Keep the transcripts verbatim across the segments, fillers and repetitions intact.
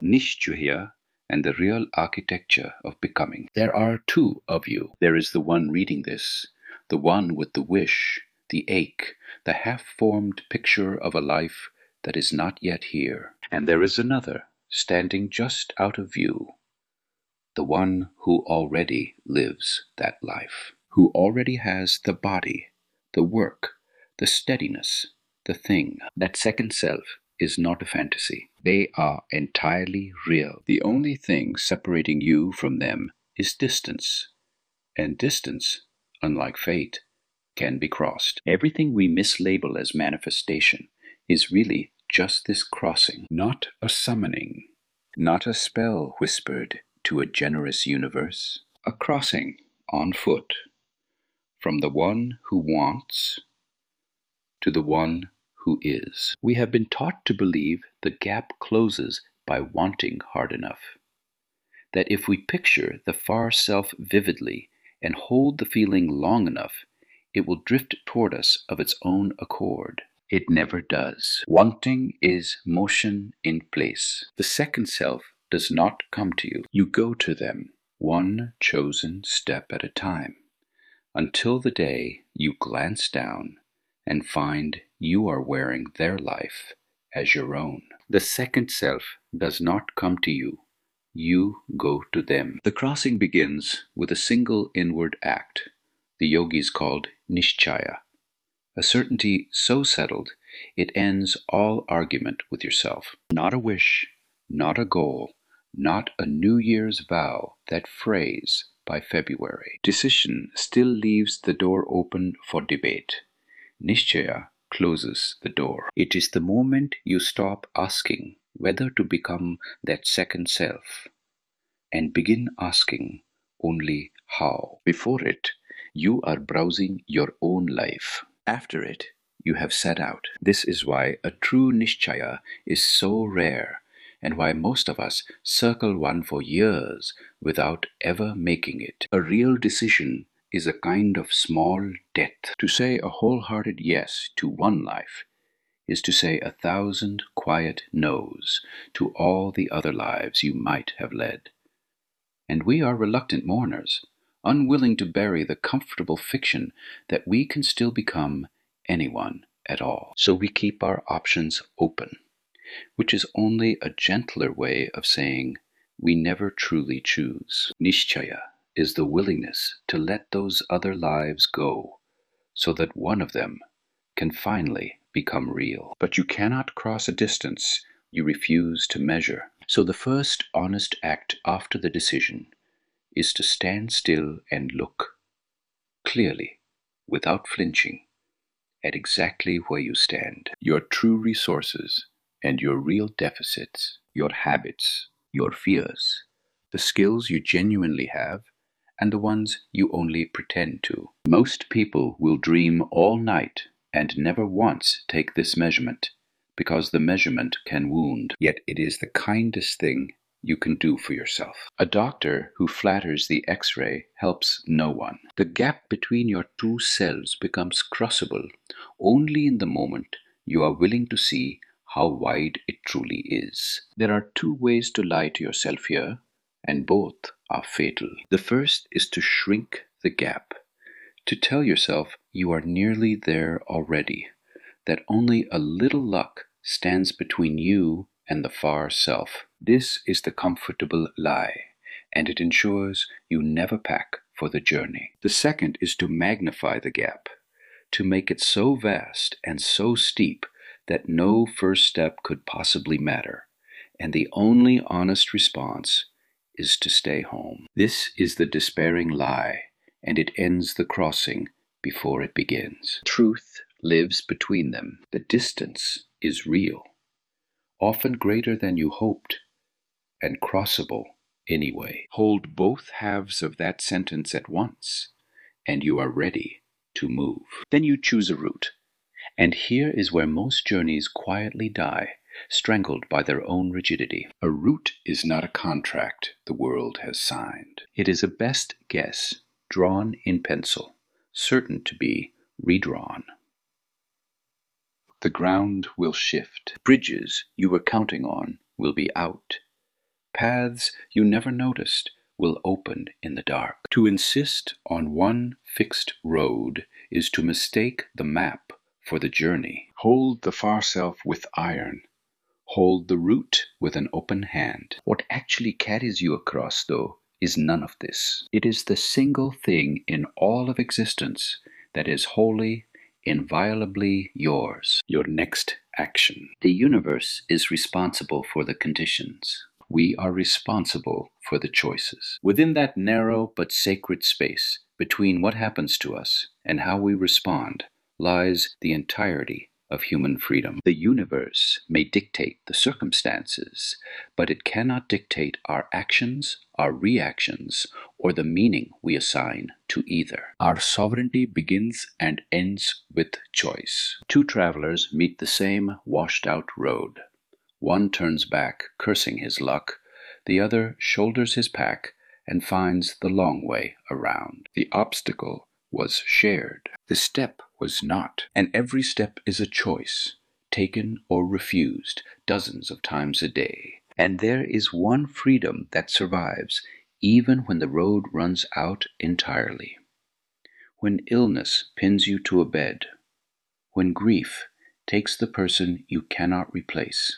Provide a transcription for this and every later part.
Nishchaya and the real architecture of becoming. There are two of you. There is the one reading this, the one with the wish, the ache, the half-formed picture of a life that is not yet here. And there is another, standing just out of view, the one who already lives that life, who already has the body, the work, the steadiness, the thing. That second self is not a fantasy. They are entirely real. The only thing separating you from them is distance. And distance, unlike fate, can be crossed. Everything we mislabel as manifestation is really just this crossing, not a summoning, not a spell whispered to a generous universe, a crossing on foot from the one who wants to the one who is. We have been taught to believe the gap closes by wanting hard enough, that if we picture the far self vividly and hold the feeling long enough, it will drift toward us of its own accord. It never does. Wanting is motion in place. The second self does not come to you. You go to them, one chosen step at a time, until the day you glance down and find you are wearing their life as your own. The second self does not come to you. You go to them. The crossing begins with a single inward act, the yogis called nishchaya, a certainty so settled it ends all argument with yourself. Not a wish, not a goal, not a New Year's vow that phrase by February. Decision still leaves the door open for debate. Nishchaya closes the door. It is the moment you stop asking whether to become that second self and begin asking only how. Before it, you are browsing your own life. After it, you have set out. This is why a true nishchaya is so rare, and why most of us circle one for years without ever making it. A real decision is a kind of small death. To say a wholehearted yes to one life is to say a thousand quiet no's to all the other lives you might have led. And we are reluctant mourners, unwilling to bury the comfortable fiction that we can still become anyone at all. So we keep our options open, which is only a gentler way of saying we never truly choose. Nishchaya is the willingness to let those other lives go, so that one of them can finally become real. But you cannot cross a distance you refuse to measure. So the first honest act after the decision is to stand still and look clearly, without flinching, at exactly where you stand. Your true resources and your real deficits, your habits, your fears, the skills you genuinely have, and the ones you only pretend to. Most people will dream all night and never once take this measurement, because the measurement can wound. Yet it is the kindest thing you can do for yourself. A doctor who flatters the X-ray helps no one. The gap between your two selves becomes crossable only in the moment you are willing to see how wide it truly is. There are two ways to lie to yourself here, and both are fatal. The first is to shrink the gap, to tell yourself you are nearly there already, that only a little luck stands between you and the far self. This is the comfortable lie, and it ensures you never pack for the journey. The second is to magnify the gap, to make it so vast and so steep that no first step could possibly matter, and the only honest response is to stay home. This is the despairing lie, and it ends the crossing before it begins. Truth lives between them. The distance is real, often greater than you hoped, and crossable anyway. Hold both halves of that sentence at once, and you are ready to move. Then you choose a route, and here is where most journeys quietly die, strangled by their own rigidity. A route is not a contract the world has signed. It is a best guess, drawn in pencil, certain to be redrawn. The ground will shift. Bridges you were counting on will be out. Paths you never noticed will open in the dark. To insist on one fixed road is to mistake the map for the journey. Hold the far self with iron. Hold the route with an open hand. What actually carries you across, though, is none of this. It is the single thing in all of existence that is wholly, inviolably yours. Your next action. The universe is responsible for the conditions. We are responsible for the choices. Within that narrow but sacred space between what happens to us and how we respond lies the entirety of human freedom. The universe may dictate the circumstances, but it cannot dictate our actions, our reactions, or the meaning we assign to either. Our sovereignty begins and ends with choice. Two travelers meet the same washed-out road. One turns back, cursing his luck. The other shoulders his pack and finds the long way around. The obstacle was shared. The step was not. And every step is a choice, taken or refused dozens of times a day. And there is one freedom that survives even when the road runs out entirely. When illness pins you to a bed. When grief takes the person you cannot replace.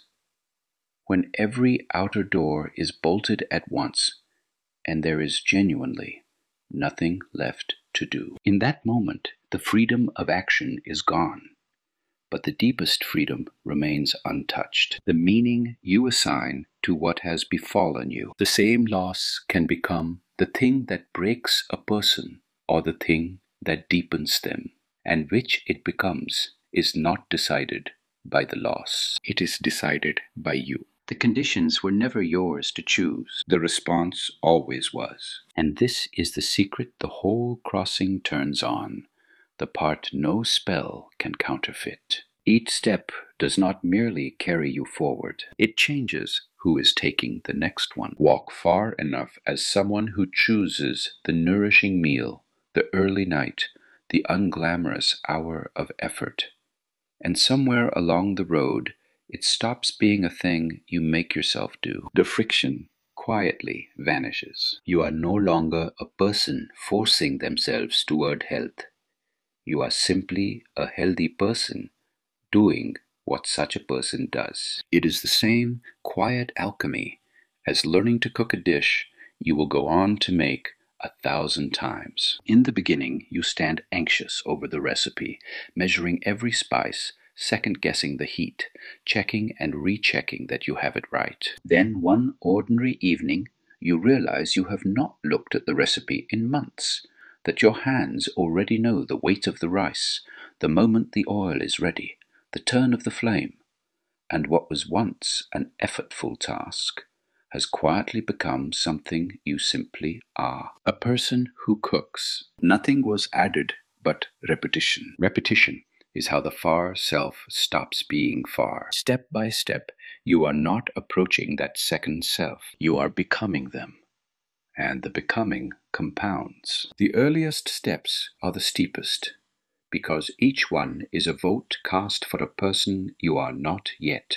When every outer door is bolted at once, and there is genuinely nothing left to do. In that moment, the freedom of action is gone, but the deepest freedom remains untouched. The meaning you assign to what has befallen you. The same loss can become the thing that breaks a person or the thing that deepens them, and which it becomes is not decided by the loss. It is decided by you. The conditions were never yours to choose. The response always was. And this is the secret the whole crossing turns on, the part no spell can counterfeit. Each step does not merely carry you forward. It changes who is taking the next one. Walk far enough as someone who chooses the nourishing meal, the early night, the unglamorous hour of effort. And somewhere along the road, it stops being a thing you make yourself do. The friction quietly vanishes. You are no longer a person forcing themselves toward health. You are simply a healthy person doing what such a person does. It is the same quiet alchemy as learning to cook a dish you will go on to make a thousand times. In the beginning, you stand anxious over the recipe, measuring every spice, second-guessing the heat, checking and rechecking that you have it right. Then one ordinary evening, you realize you have not looked at the recipe in months, that your hands already know the weight of the rice, the moment the oil is ready, the turn of the flame, and what was once an effortful task has quietly become something you simply are. A person who cooks. Nothing was added but repetition. Repetition is how the far self stops being far. Step by step, you are not approaching that second self. You are becoming them. And the becoming compounds. The earliest steps are the steepest, because each one is a vote cast for a person you are not yet.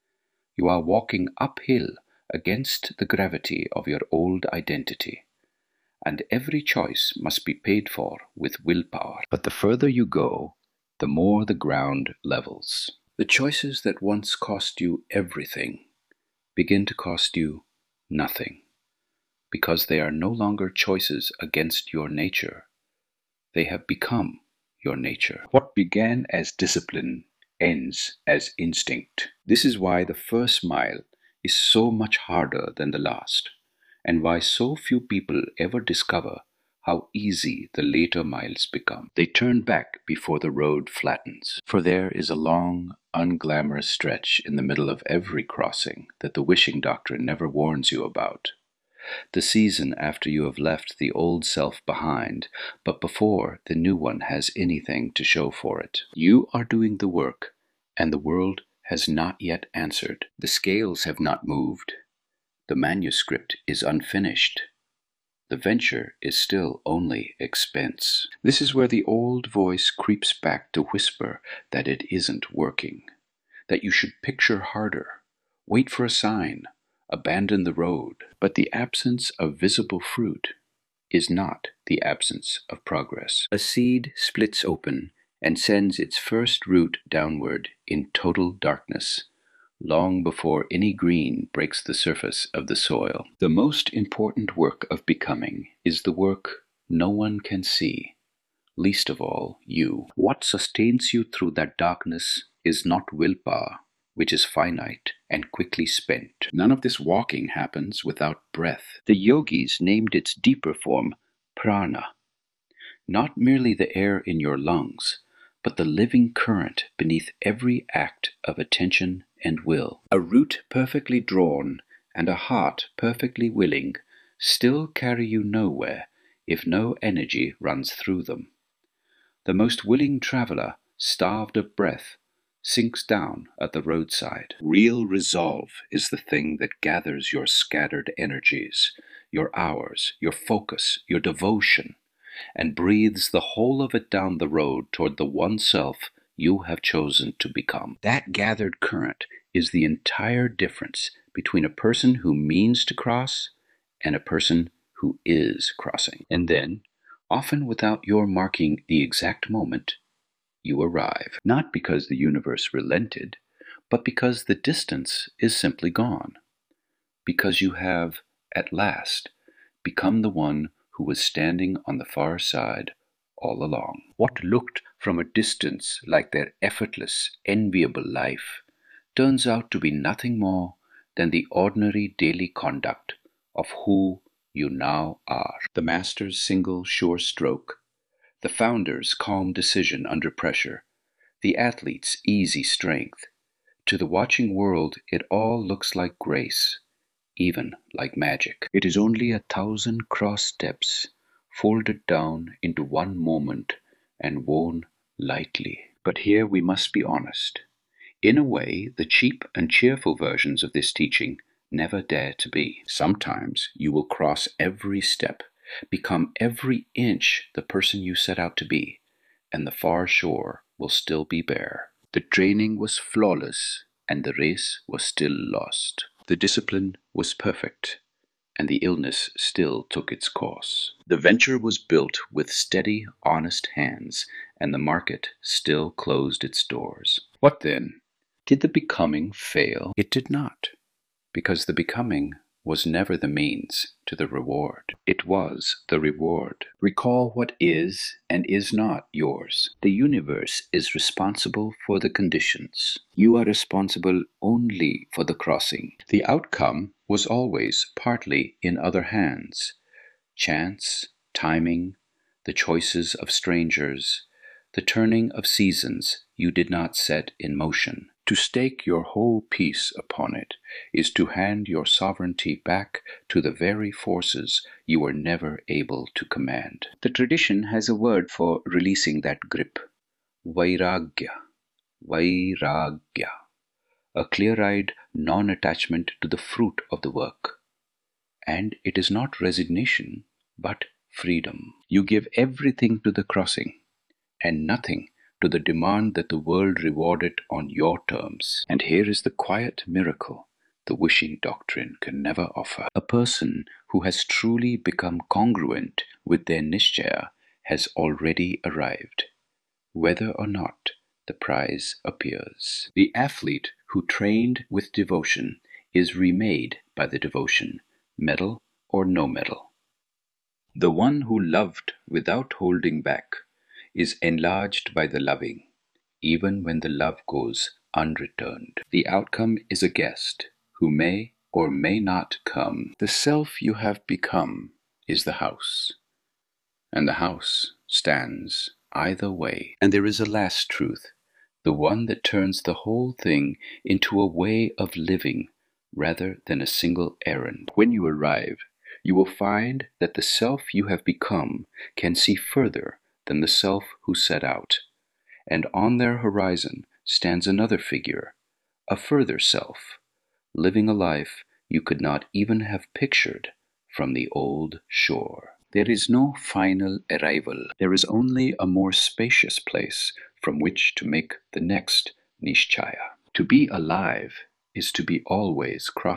You are walking uphill against the gravity of your old identity, and every choice must be paid for with willpower. But the further you go, the more the ground levels. The choices that once cost you everything begin to cost you nothing, because they are no longer choices against your nature. They have become your nature. What began as discipline ends as instinct. This is why the first mile is so much harder than the last, and why so few people ever discover how easy the later miles become. They turn back before the road flattens, for there is a long, unglamorous stretch in the middle of every crossing that the wishing doctrine never warns you about. The season after you have left the old self behind, but before the new one has anything to show for it. You are doing the work, and the world has not yet answered. The scales have not moved. The manuscript is unfinished. The venture is still only expense. This is where the old voice creeps back to whisper that it isn't working, that you should picture harder, wait for a sign, abandon the road. But the absence of visible fruit is not the absence of progress. A seed splits open and sends its first root downward in total darkness, long before any green breaks the surface of the soil. The most important work of becoming is the work no one can see, least of all you. What sustains you through that darkness is not willpower, which is finite and quickly spent. None of this walking happens without breath. The yogis named its deeper form prana, not merely the air in your lungs, but the living current beneath every act of attention and will. A root perfectly drawn and a heart perfectly willing still carry you nowhere if no energy runs through them. The most willing traveler, starved of breath, sinks down at the roadside. Real resolve is the thing that gathers your scattered energies, your hours, your focus, your devotion, and breathes the whole of it down the road toward the one self you have chosen to become. That gathered current is the entire difference between a person who means to cross and a person who is crossing. And then, often without your marking the exact moment, you arrive, not because the universe relented, but because the distance is simply gone, because you have, at last, become the one who was standing on the far side all along. What looked from a distance like their effortless, enviable life turns out to be nothing more than the ordinary daily conduct of who you now are. The master's single sure stroke, the founder's calm decision under pressure, the athlete's easy strength. To the watching world, it all looks like grace, even like magic. It is only a thousand cross steps folded down into one moment and worn lightly. But here we must be honest. In a way, the cheap and cheerful versions of this teaching never dare to be. Sometimes you will cross every step, become every inch the person you set out to be, and the far shore will still be bare. The training was flawless, and the race was still lost. The discipline was perfect, and the illness still took its course. The venture was built with steady, honest hands, and the market still closed its doors. What then? Did the becoming fail? It did not, because the becoming was never the means to the reward. It was the reward. Recall what is and is not yours. The universe is responsible for the conditions. You are responsible only for the crossing. The outcome was always partly in other hands. Chance, timing, the choices of strangers, the turning of seasons you did not set in motion. To stake your whole peace upon it is to hand your sovereignty back to the very forces you were never able to command. The tradition has a word for releasing that grip. Vairagya. Vairagya. A clear-eyed non-attachment to the fruit of the work. And it is not resignation, but freedom. You give everything to the crossing, and nothing to the demand that the world reward it on your terms. And here is the quiet miracle the wishing doctrine can never offer. A person who has truly become congruent with their nishchaya has already arrived, whether or not the prize appears. The athlete who trained with devotion is remade by the devotion, medal or no medal. The one who loved without holding back is enlarged by the loving, even when the love goes unreturned. The outcome is a guest who may or may not come. The self you have become is the house, and the house stands either way. And there is a last truth, the one that turns the whole thing into a way of living rather than a single errand. When you arrive, you will find that the self you have become can see further than the self who set out, and on their horizon stands another figure, a further self, living a life you could not even have pictured from the old shore. There is no final arrival. There is only a more spacious place from which to make the next nishchaya. To be alive is to be always crossing.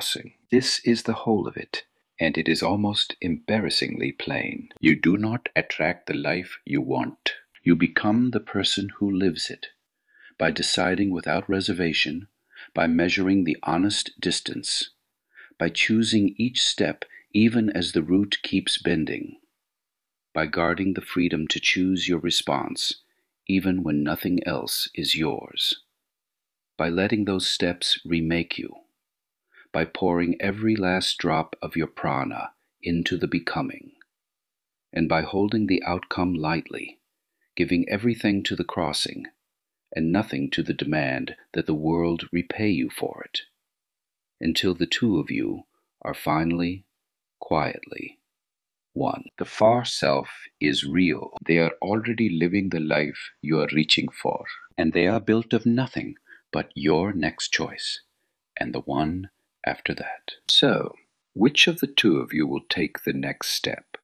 This is the whole of it, and it is almost embarrassingly plain. You do not attract the life you want. You become the person who lives it, by deciding without reservation, by measuring the honest distance, by choosing each step even as the route keeps bending, by guarding the freedom to choose your response even when nothing else is yours, by letting those steps remake you, by pouring every last drop of your prana into the becoming, and by holding the outcome lightly, giving everything to the crossing and nothing to the demand that the world repay you for it, until the two of you are finally, quietly, one. The far self is real. They are already living the life you are reaching for, and they are built of nothing but your next choice and the one after that. So, which of the two of you will take the next step?